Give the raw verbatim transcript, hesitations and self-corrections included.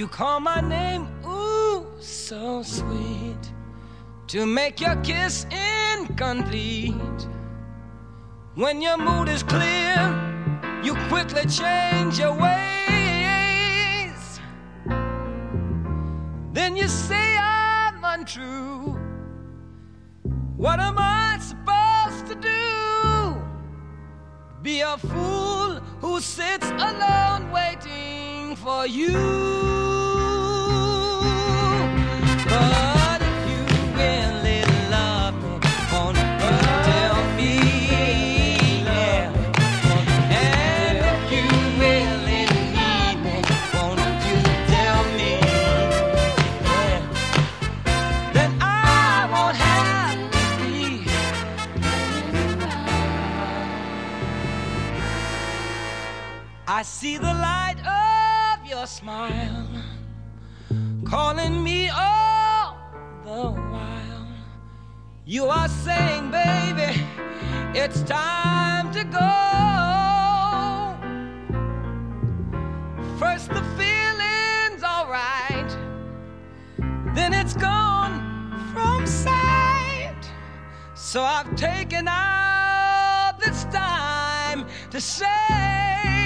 You call my name, ooh, so sweet, to make your kiss incomplete. When your mood is clear, you quickly change your ways. Then you say I'm untrue. What am I supposed to do? Be a fool who sits alone waiting for you. But if you really love me, won't you tell me? Yeah. And if you really need me, won't you tell me? Yeah. Then I won't have to be. I see the light of your smile calling me all the while. You are saying, baby, it's time to go. First the feeling's alright, then it's gone from sight. So I've taken out this time to say